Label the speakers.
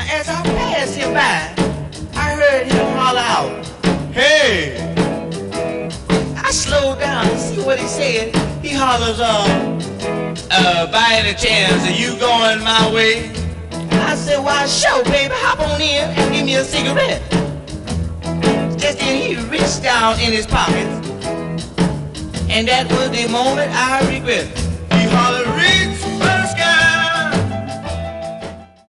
Speaker 1: as I passed him by, I heard him holler out, "Hey!" I slowed down to see what he said. He hollers, by any chance, are you going my way? I said, why, sure, baby, hop on in and give me a cigarette. Just then he reached down in his pocket, and that was the moment I regret. He hollered, reach